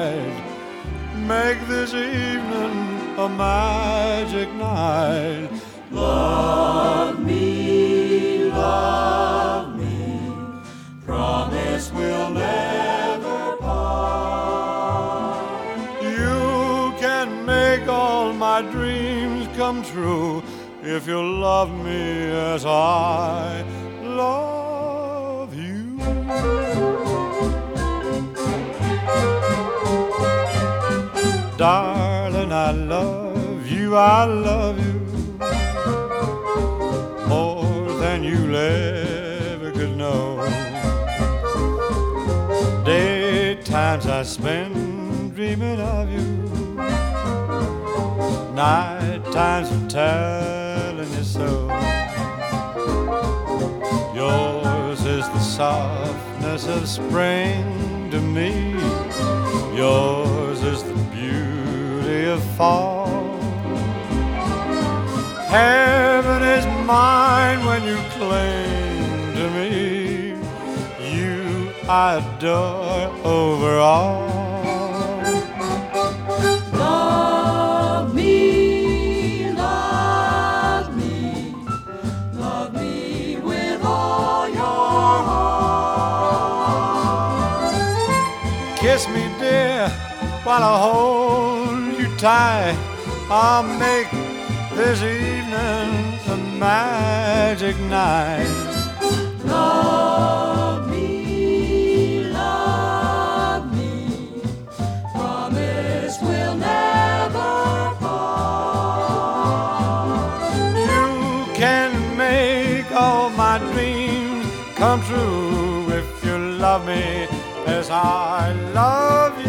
night. Make this evening a magic night. Love me, promise we'll never part. You can make all my dreams come true if you love me as I love you. Darling, I love you, I love you more than you'll ever could know. Daytimes I spend dreaming of you, night times I'm telling you so. Yours is the softness of spring to me. Yours is the beauty of fall. Heaven is mine when you cling to me. You I adore over all. Love me, love me, love me with all your heart. Kiss me, dear, while I hold you tight. I'll make this evening a magic night. Love me, promise we'll never part. You can make all my dreams come true if you love me as I love you.